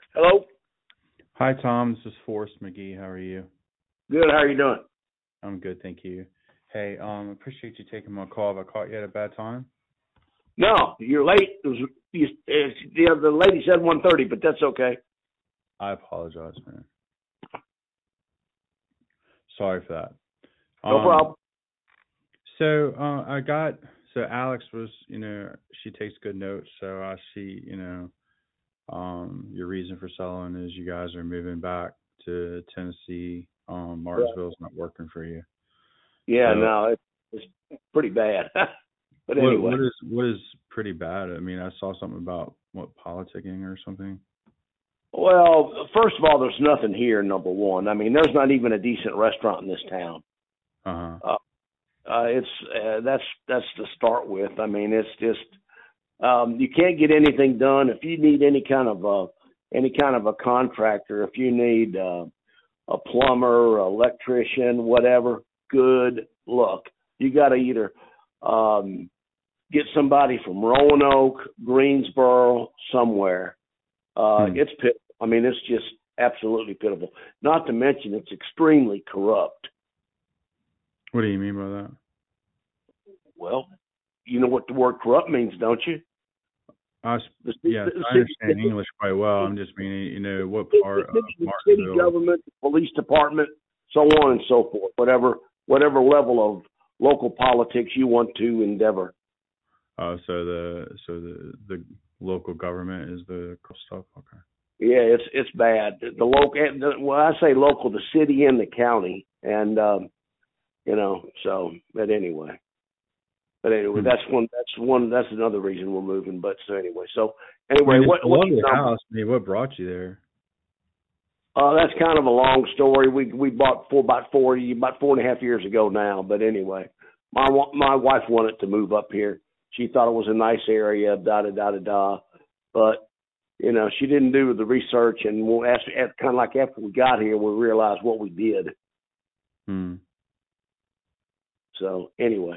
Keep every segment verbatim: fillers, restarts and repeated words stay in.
Hello. Hi, Tom. This is Forrest McGee. How are you? Good. How are you doing? I'm good, thank you. Hey, um, appreciate you taking my call. Have I caught you at a bad time? No, you're late. It was, you, uh, the, the lady said one thirty, but that's okay. I apologize, man. Sorry for that. No Um, problem. so uh, I got so Alex was, you know, she takes good notes. So I see, you know, um, your reason for selling is you guys are moving back to Tennessee. Um, Yeah, Martinsville's not working for you. yeah So no, it, it's pretty bad. But what anyway, what is what is pretty bad? I mean, I saw something about what politicking or something. well, first of all, there's nothing here. Number one, I mean, there's not even a decent restaurant in this town. Uh huh. Uh, uh, it's uh, that's that's to start with. I mean, it's just um, you can't get anything done if you need any kind of a any kind of a contractor. If you need uh, a plumber, electrician, whatever, good luck. You got to either um, get somebody from Roanoke, Greensboro, somewhere. Uh, Hmm. it's pit. I mean, it's just absolutely pitiful. Not to mention, it's extremely corrupt. What do you mean by that? Well, you know what the word corrupt means, don't you? I, s- The, ci- yes, the, I city, the, understand English quite well. I'm just meaning, you know, what the, part of city, the city Martinsville? government, the police department, so on and so forth. Whatever, whatever level of local politics you want to endeavor. Uh, so the so the the local government is the stuff. Okay. Yeah, it's it's bad. The, the local, well, I say local, the city and the county, and um, you know. So, but anyway, but anyway, Hmm. that's one. That's one. That's another reason we're moving. But so anyway, so I anyway, mean, it's what a what's lovely your number? house. I mean, what brought you there? Uh, that's kind of a long story. We we bought for about four about four and a half years ago now. But anyway, my wa- my wife wanted to move up here. She thought it was a nice area. Da da da da da. But you know, she didn't do the research, and we'll ask, kind of like after we got here, we realized what we did. Hmm. So anyway,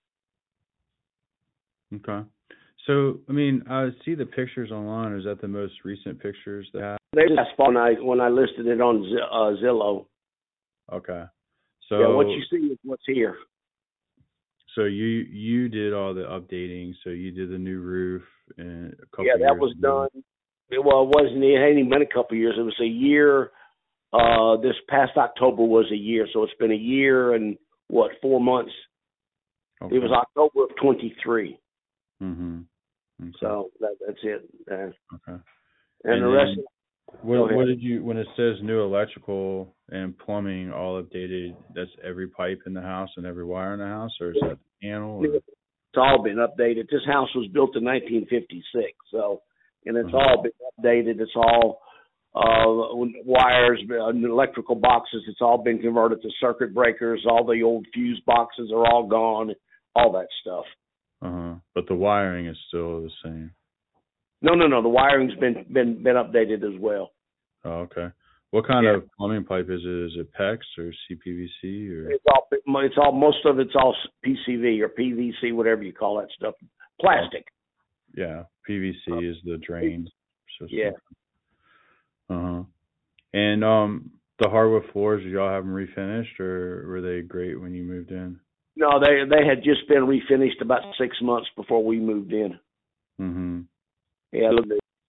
Okay. So, I mean, I see the pictures online. Is that the most recent pictures they have? they just when I when I listed it on Z- uh, Zillow. Okay. Yeah, what So, you see is what's here. so you you did all the updating. So you did the new roof and a Yeah, couple that years was ago. done. Well, it wasn't. It hadn't even been a couple of years. It was a year. Uh, this past October was a year, so it's been a year and what four months. It was Okay. October of twenty-three. Mhm. Okay. So that, that's it. Uh, Okay. and And the rest. then Go what ahead. what did you when it says new electrical and plumbing all updated? That's every pipe in the house and every wire in the house, or is that the panel? Or It's all been updated. This house was built in nineteen fifty-six, so and it's uh-huh. all been updated. It's all uh, wires, uh, electrical boxes. It's all been converted to circuit breakers. All the old fuse boxes are all gone. All that stuff. Uh-huh. But the wiring is still the same. No, no, no. The wiring's been been been updated as well. Oh, okay. What kind Yeah, of plumbing pipe is it? Is it PEX or C P V C or? it's all it's all most of it's all P C V or P V C, whatever you call that stuff. Oh, Plastic. yeah, P V C Uh, is the drain yeah. system. Uh-huh. And um, the hardwood floors, did y'all have them refinished, or were they great when you moved in? No, they they had just been refinished about six months before we moved in. Mm-hmm. Yeah, look,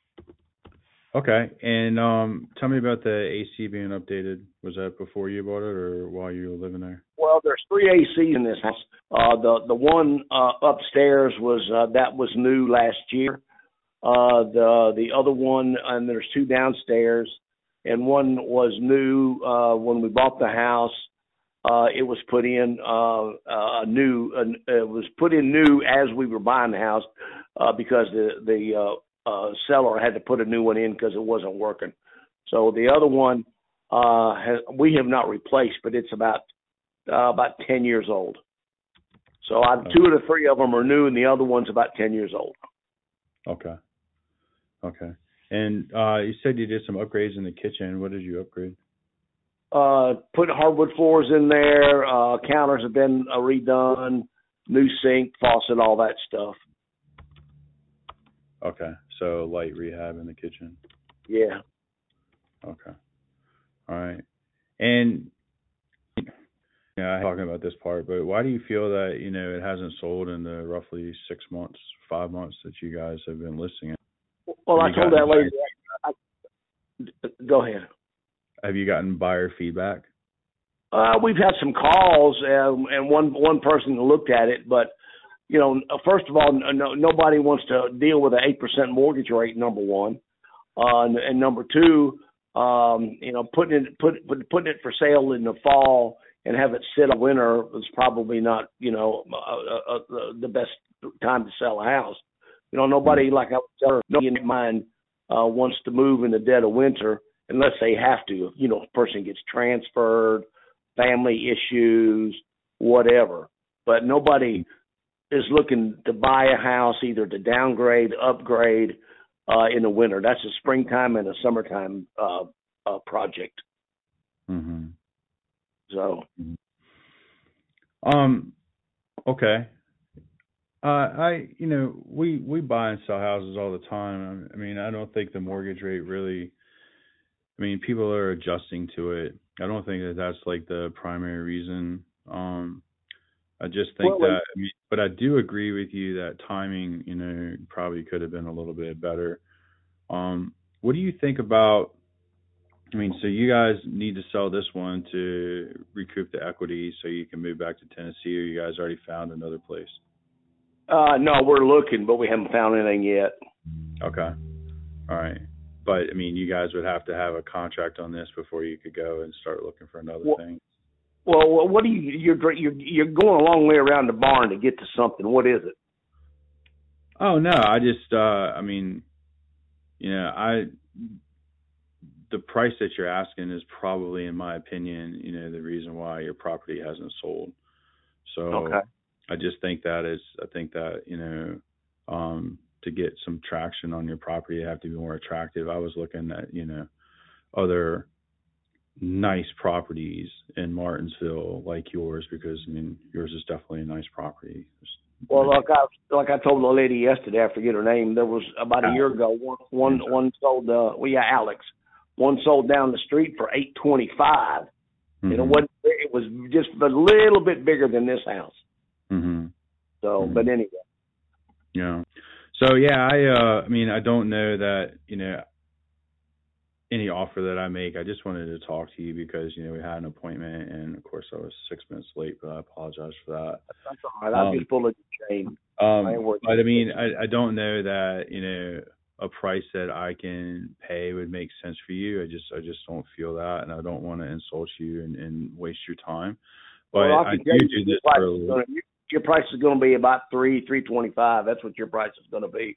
Okay. And um, tell me about the A C being updated. Was that before you bought it, or while you were living there? well, there's three A Cs in this house. Uh, the the one uh, upstairs was uh, that was new last year. Uh, the the other one, and there's two downstairs, and one was new uh, when we bought the house. Uh, it was put in uh, uh, new. Uh, it was put in new as we were buying the house uh, because the the uh, uh, seller had to put a new one in because it wasn't working. So the other one uh, has, we have not replaced, but it's about uh, about ten years old. So I, Oh, two of the three of them are new, and the other one's about ten years old. okay. Okay. And uh, you said you did some upgrades in the kitchen. What did you upgrade? Uh, put hardwood floors in there. Uh, counters have been uh, redone. New sink, faucet, all that stuff. Okay. So light rehab in the kitchen. Yeah. Okay. All right. And yeah, I'm talking about this part, but why do you feel that, you know, it hasn't sold in the roughly six months, five months that you guys have been listing it? Well, Have I you told gotten that lady. I, go ahead. have you gotten buyer feedback? Uh, we've had some calls, um, and one one person looked at it, but you know, first of all, no, nobody wants to deal with an eight percent mortgage rate. Number one, uh, and, and number two, um, you know, putting it put, put putting it for sale in the fall and have it sit all winter was probably not, you know, uh, uh, uh, the best time to sell a house. You know, nobody, like I was telling her, nobody in mind uh, wants to move in the dead of winter unless they have to. You know, a person gets transferred, family issues, whatever. But nobody is looking to buy a house either to downgrade, upgrade uh, in the winter. That's a springtime and a summertime uh, uh, project. Mm-hmm. So, um, okay. Uh, I, you know, we, we buy and sell houses all the time. I mean, I don't think the mortgage rate really, I mean, people are adjusting to it. I don't think that that's like the primary reason. Um, I just think well, that, I mean, but I do agree with you that timing, you know, probably could have been a little bit better. Um, what do you think about, I mean, so you guys need to sell this one to recoup the equity so you can move back to Tennessee, or you guys already found another place? uh, no, we're looking, but we haven't found anything yet. Okay. All right. But I mean, you guys would have to have a contract on this before you could go and start looking for another Well, thing. well, what do you? You're you're you're going a long way around the barn to get to something. What is it? Oh no, I just, uh, I mean, you know, I, the price that you're asking is probably, in my opinion, you know, the reason why your property hasn't sold. So Okay. I just think that is, I think that, you know, um, to get some traction on your property, you have to be more attractive. I was looking at, you know, other nice properties in Martinsville like yours, because I mean, yours is definitely a nice property. Well, like I like I told the lady yesterday, I forget her name. There was about a year ago one one one sold. Uh, well, yeah, Alex. One sold down the street for eight twenty five. Mm-hmm. And it wasn't. It was just a little bit bigger than this house. Mm-hmm. So, Mm-hmm. but anyway. Yeah. So yeah, I. Uh, I mean, I don't know that, you know, any offer that I make. I just wanted to talk to you because, you know, we had an appointment, and of course I was six minutes late, but I apologize for that. That's all right. I'm Um, just pulling the chain. Um, but I mean, I, I don't know that, you know, a price that I can pay would make sense for you. I just, I just don't feel that, and I don't want to insult you and, and waste your time. But Well, I I can tell do you do your this price for a is little. gonna, your price is going to be about three, three twenty-five. That's what your price is going to be.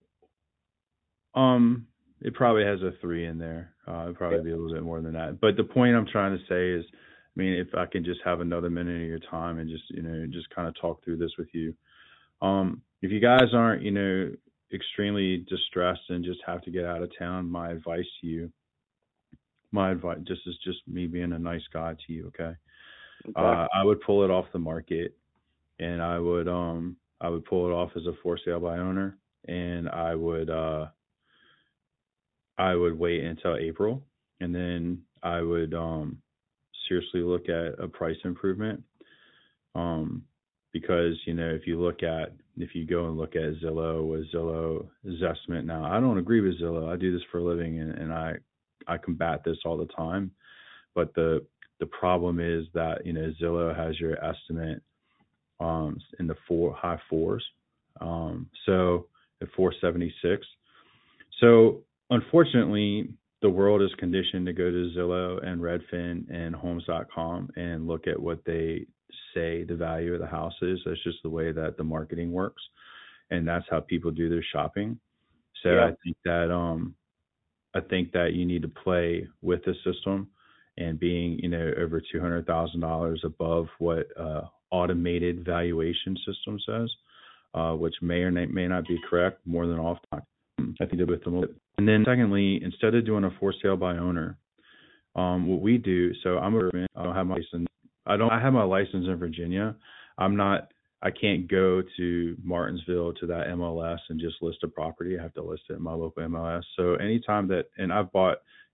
Um, it probably has a three in there. Uh, it'd probably Yeah. be a little bit more than that. But the point I'm trying to say is, I mean, if I can just have another minute of your time and just, you know, just kind of talk through this with you. Um, if you guys aren't, you know, extremely distressed and just have to get out of town, my advice to you, my advice, this is just me being a nice guy to you, okay? Okay. Uh, I would pull it off the market, and I would, um, I would pull it off as a for sale by owner, and I would, uh, I would wait until April, and then I would, um, seriously look at a price improvement. Um, because, you know, if you look at, if you go and look at Zillow, with Zillow Zestimate now, I don't agree with Zillow. I do this for a living, and, and I, I combat this all the time. But the, the problem is that, you know, Zillow has your estimate, um, in the four high fours. Um, so at four seventy-six. So unfortunately, the world is conditioned to go to Zillow and Redfin and Homes dot com and look at what they say the value of the house is. That's just the way that the marketing works, and that's how people do their shopping. So yeah. I think that um, I think that you need to play with the system, and being, you know, over two hundred thousand dollars above what uh, automated valuation system says, uh, which may or may not be correct more than often. I think with them. And then secondly, instead of doing a for sale by owner, um, what we do, so I'm a, I don't have my license. I don't, I have my license in Virginia. I'm not, I can't go to Martinsville to that M L S and just list a property. I have to list it in my local M L S. So anytime that, and I've bought,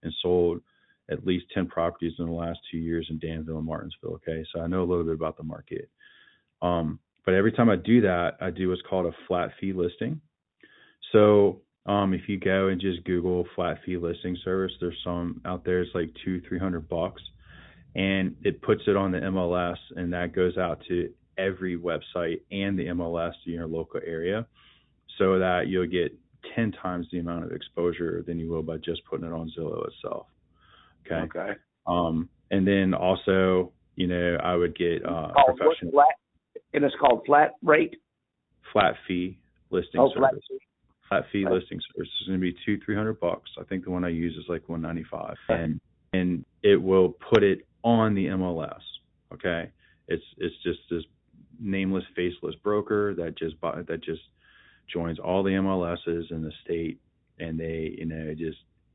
and sold at least ten properties in the last two years in Danville and Martinsville. Okay, so I know a little bit about the market. Um, but every time I do that, I do what's called a flat fee listing. So um, if you go and just Google flat fee listing service, there's some out there. It's like two, three hundred bucks, and it puts it on the M L S, and that goes out to every website and the M L S in your local area, so that you'll get ten times the amount of exposure than you will by just putting it on Zillow itself. Okay. Okay. Um, and then also, you know, I would get uh, called professional flat, and it's called flat rate. Flat fee listing oh, service. Flat fee. Flat fee Right. listing service is going to be two, three hundred bucks. I think the one I use is like one ninety five, and and it will put it on the M L S. Okay, it's it's just this nameless, faceless broker that just buy, that just joins all the M L S's in the state, and they you know just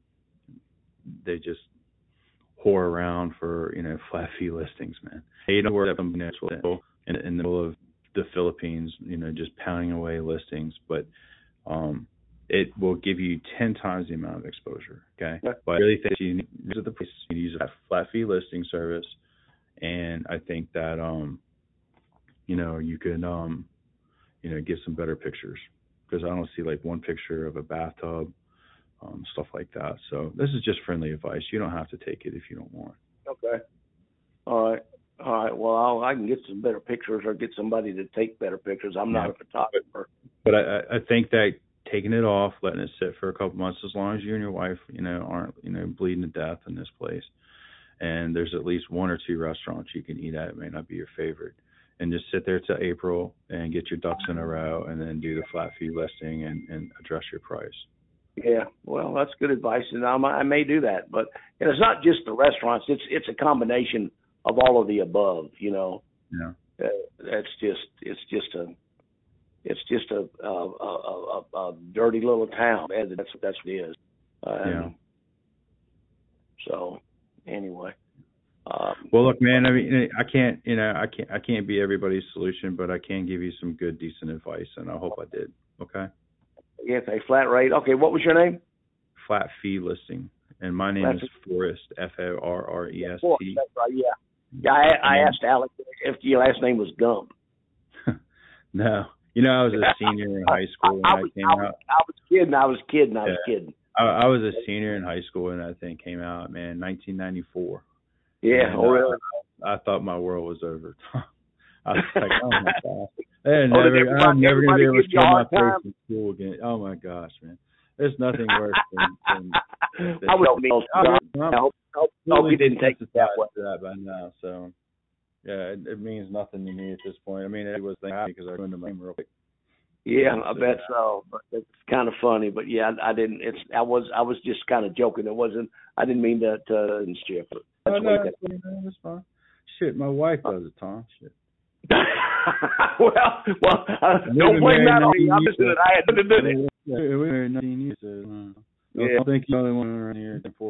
they just whore around for you know flat fee listings, man. They don't work in in the middle of the Philippines, you know, just pounding away listings, but um, it will give you ten times the amount of exposure. Okay, yeah. But I really think you need to use the place, you need to use a flat fee listing service, and I think that um, you know, you can um, you know, get some better pictures, because I don't see like one picture of a bathtub, um, stuff like that. So this is just friendly advice. You don't have to take it if you don't want. Okay. All right. All right. Well, I'll, I can get some better pictures, or get somebody to take better pictures. I'm yeah. not a photographer. But I, I think that taking it off, letting it sit for a couple months, as long as you and your wife, you know, aren't, you know, bleeding to death in this place, and there's at least one or two restaurants you can eat at, it may not be your favorite, and just sit there till April and get your ducks in a row, and then do the flat fee listing and, and address your price. Yeah, well, that's good advice, and I'm, I may do that. But and it's not just the restaurants; it's it's a combination of all of the above. You know, yeah, uh, that's just it's just a it's just a a, a, a, a dirty little town. That's that's what it is. Um, yeah. So anyway. Um, well, look, man. I mean, I can't, you know, I can't, I can't be everybody's solution, but I can give you some good, decent advice, and I hope I did. Okay. Yeah, a flat rate. Okay, what was your name? Flat fee listing, and my name flat is fee. Forrest, F O R R E S T. That's right. Yeah. Yeah. I, I asked Alex if your last name was Gump. No, you know, I was a senior in high school when I, I, was, came I was, out. I was kidding. I was kidding. I yeah. was kidding. I, I was a senior in high school when that thing came out, man, nineteen ninety-four. Yeah, and, oh, really? I, I thought my world was over. I was like, oh my gosh, oh, never, I'm never gonna be able to show my face time? in school again. Oh my gosh, man, there's nothing worse than. than, than I would mean, I hope, hope, hope you didn't take it that way. That by now, so yeah, it, it means nothing to me at this point. I mean, it was happy because I went to my name real quick. Yeah, I bet so. But it's kind of funny, but yeah, I, I didn't. It's I was I was just kind of joking. It wasn't. I didn't mean to to mischief. Oh, no, that's, that's fine. Shit, my wife does it, Tom. Shit. well, well, uh, don't blame that on me. I'm just that I had to do it. Yeah, we were married nineteen years. So, uh, yeah. I think you're the only one around here before.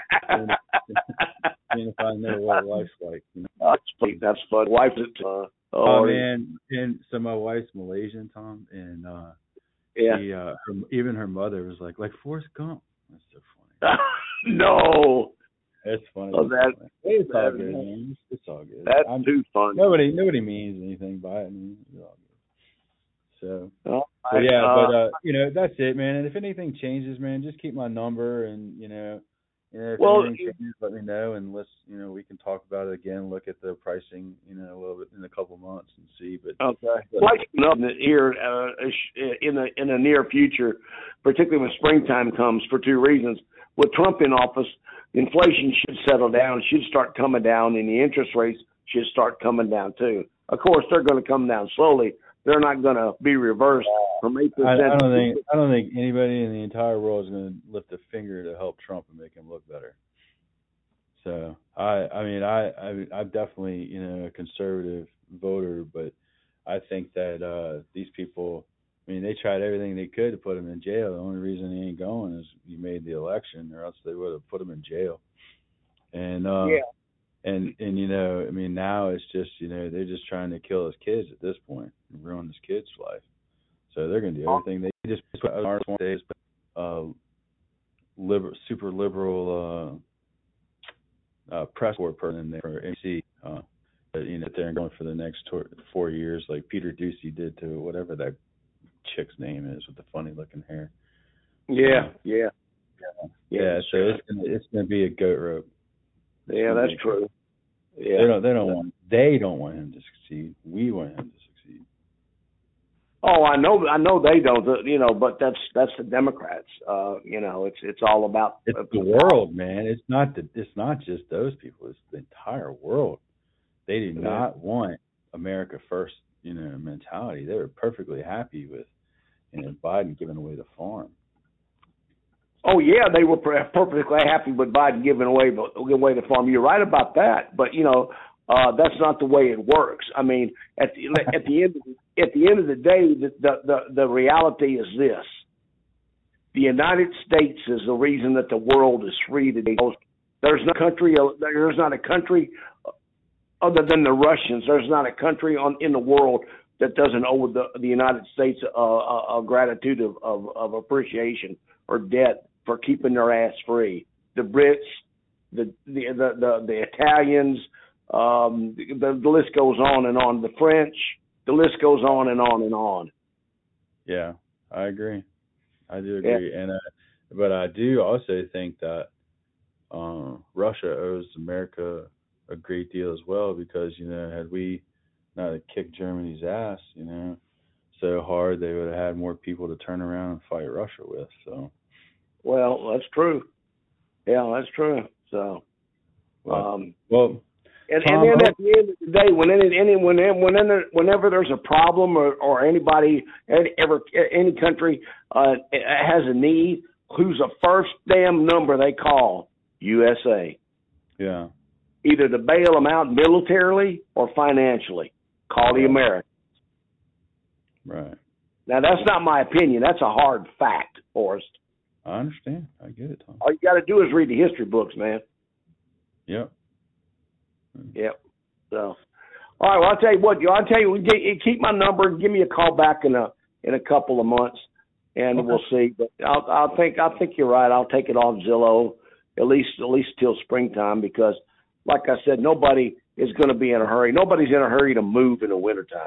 Seeing if I know what life's like. You know? That's funny. That's fun. Wife's it. Uh, oh, oh man, and so my wife's Malaysian, Tom, and uh, yeah, she, uh, her, even her mother was like, like Forrest Gump. That's so funny. No. It's funny. Oh, that, it's all good, man. It's, it's all good. That's I'm, too funny. Nobody, nobody means anything by it. I mean, it's all good. So, oh, but yeah, uh, but uh, you know, that's it, man. And if anything changes, man, just keep my number, and you know, you know if well, anything changes, let me know, and let's, you know, we can talk about it again. Look at the pricing, you know, a little bit in a couple months and see. But okay, like here uh, in the in the near future, particularly when springtime comes, for two reasons. With Trump in office, inflation should settle down, should start coming down, and the interest rates should start coming down too. Of course, they're going to come down slowly. They're not going to be reversed from eight percent. I, I don't think I don't think anybody in the entire world is going to lift a finger to help Trump and make him look better. So I I mean I, I I'm definitely, you know, a conservative voter, but I think that uh, these people. I mean, they tried everything they could to put him in jail. The only reason he ain't going is he made the election, or else they would have put him in jail. And uh, yeah, and and you know, I mean, now it's just, you know, they're just trying to kill his kids at this point and ruin his kids' life. So they're going to do everything. They just put days, uh, liber, super liberal uh, uh, press corps person in there for M C. Uh, but, you know, they're going for the next tour, four years, like Peter Ducey did to whatever that chick's name is with the funny looking hair. Yeah, yeah, yeah. Yeah, yeah so it's gonna, it's gonna be a goat rope. It's yeah, that's true. Yeah, they don't they don't want they don't want him to succeed. We want him to succeed. Oh, I know, I know they don't, you know, but that's that's the Democrats. Uh, you know, it's it's all about it's the world, man. It's not the it's not just those people. It's the entire world. They do yeah. not want America first, you know, mentality. They were perfectly happy with, you know, Biden giving away the farm. Oh yeah, they were perfectly happy with Biden giving away giving away the farm. You're right about that, but you know uh, that's not the way it works. I mean, at the at the end of the, at the end of the day, the, the the the reality is this: the United States is the reason that the world is free today. There's no country. There's not a country other than the Russians. There's not a country on in the world that doesn't owe the the United States a, a, a gratitude of, of, of appreciation or debt for keeping their ass free. The Brits, the the the the, the Italians, um, the, the list goes on and on. The French, the list goes on and on and on. Yeah, I agree. I do agree, yeah. and uh, but I do also think that um, Russia owes America a great deal as well, because you know had we not kicked Germany's ass, you know, so hard, they would have had more people to turn around and fight Russia with. So. Well, that's true. Yeah, that's true. So, well, um, well and, Tom, and then at the end of the day, when any, any when, whenever, whenever there's a problem or, or anybody, any, ever any country uh, has a need, who's the first damn number they call? U S A. Yeah. Either to bail them out militarily or financially. Call the Americans. Right. Now, that's not my opinion. That's a hard fact, Forrest. I understand. I get it, Tom. All you got to do is read the history books, man. Yep. Yep. So, all right. Well, I'll tell you what. I'll tell you. Keep my number and give me a call back in a in a couple of months, and okay. We'll see. But I'll, I'll think I think you're right. I'll take it off Zillow at least at least till springtime, because, like I said, nobody is going to be in a hurry. Nobody's in a hurry to move in the wintertime.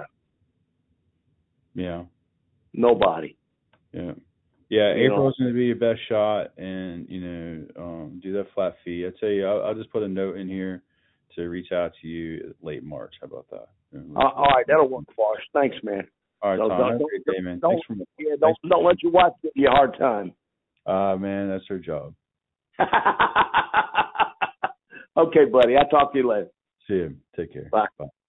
Yeah. Nobody. Yeah. Yeah, you April's going to be your best shot, and, you know, um, do that flat fee. I tell you, I'll, I'll just put a note in here to reach out to you late March. How about that? Uh, all right, that'll work for us. Thanks, man. All right, so, Tom. Have a great day, man. Don't, Thanks for, yeah, don't, thanks don't let your wife give you a hard time. Uh, man, that's her job. Okay, buddy. I'll talk to you later. See you. Take care. Bye. Bye.